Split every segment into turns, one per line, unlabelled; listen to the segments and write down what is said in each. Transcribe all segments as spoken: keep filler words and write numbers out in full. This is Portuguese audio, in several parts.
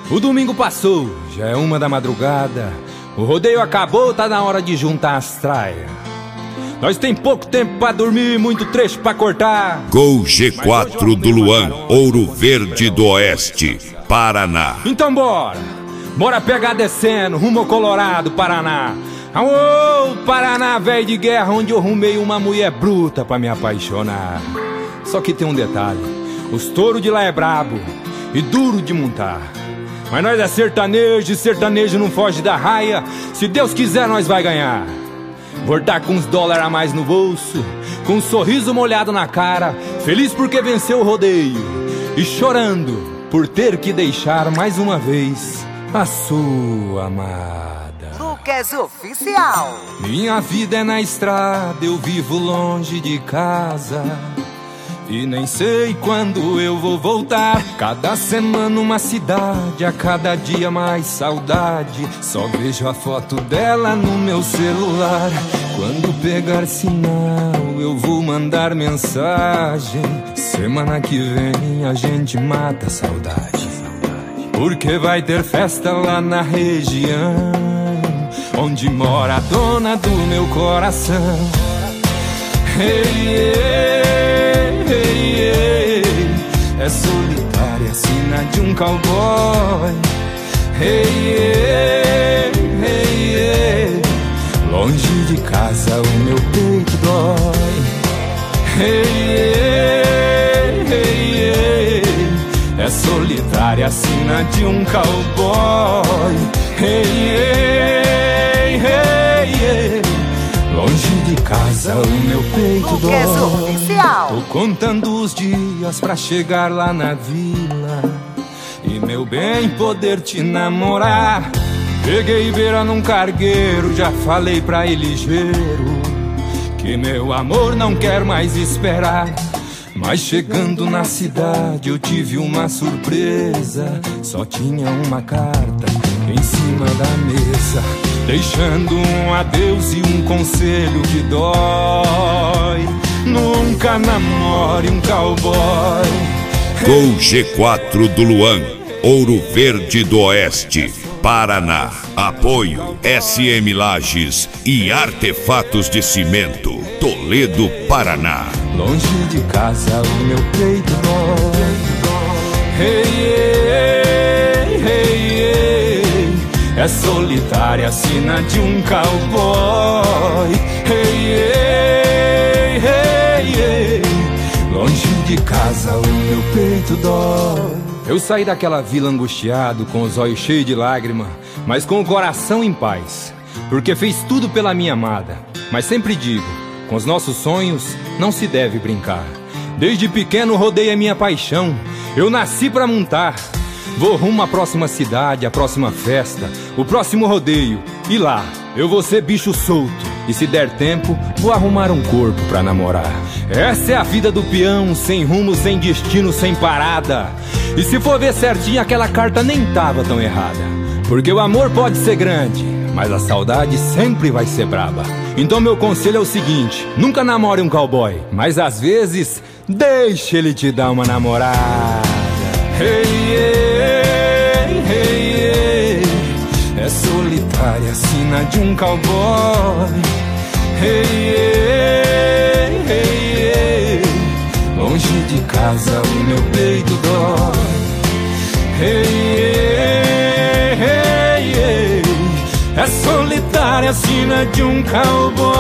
O domingo passou, já é uma da madrugada. O rodeio acabou, tá na hora de juntar as traias. Nós tem pouco tempo pra dormir, muito trecho pra cortar.
Gol G quatro do Luan, Ouro Verde do Oeste, Paraná.
Então bora, bora pegar descendo, rumo ao Colorado, Paraná. Aô, Paraná, velho de guerra, onde eu arrumei uma mulher bruta pra me apaixonar. Só que tem um detalhe, os touros de lá é brabo e duro de montar. Mas nós é sertanejo, e sertanejo não foge da raia. Se Deus quiser, nós vai ganhar. Voltar com uns dólares a mais no bolso, com um sorriso molhado na cara, feliz porque venceu o rodeio e chorando por ter que deixar mais uma vez a sua amada.
Lucas Oficial.
Minha vida é na estrada, eu vivo longe de casa e nem sei quando eu vou voltar. Cada semana uma cidade, a cada dia mais saudade. Só vejo a foto dela no meu celular. Quando pegar sinal eu vou mandar mensagem. Semana que vem a gente mata a saudade, porque vai ter festa lá na região onde mora a dona do meu coração. Hey, hey, hey, hey. É solitária, sina de um cowboy. Hey, hey, hey, hey. Longe de casa o meu peito dói. Hey, hey, hey, hey. É solitária, sina de um cowboy. Hey, hey, hey, hey. Longe de casa o meu peito dói.
Oficial.
Tô contando os dias pra chegar lá na vila e, meu bem, poder te namorar. Peguei beira num cargueiro, já falei pra ele ligeiro que meu amor não quer mais esperar. Mas chegando na cidade eu tive uma surpresa. Só tinha uma carta em cima da mesa, deixando um adeus e um conselho que dói: nunca namore um cowboy.
Gol G quatro do Luan, Ouro Verde do Oeste, Paraná. Apoio S M Lages e Artefatos de Cimento, Toledo, Paraná.
Longe de casa o meu peito dói. Hey, hey, hey, hey. É solitária, sina de um cowboy. Hey, hey, hey, hey. Longe de casa o meu peito dói. Eu saí daquela vila angustiado, com os olhos cheios de lágrima, mas com o coração em paz, porque fez tudo pela minha amada. Mas sempre digo, com os nossos sonhos não se deve brincar. Desde pequeno rodei a minha paixão, eu nasci pra montar. Vou rumo à próxima cidade, à próxima festa, o próximo rodeio, e lá eu vou ser bicho solto. E se der tempo, vou arrumar um corpo pra namorar. Essa é a vida do peão, sem rumo, sem destino, sem parada. E se for ver certinho, aquela carta nem tava tão errada. Porque o amor pode ser grande, mas a saudade sempre vai ser braba. Então meu conselho é o seguinte: nunca namore um cowboy, mas às vezes deixe ele te dar uma namorada. Hey, hey, hey, hey. É solitária, sina de um cowboy. Hey, hey, hey, hey. Longe de casa o meu peito dói. Hey, hey, hey, hey. É solitária, sina de um cowboy.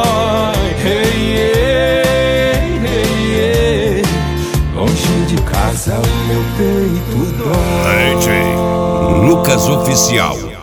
Hey, hey, hey, hey. Longe de casa o meu peito dói.
D J Lucas Oficial.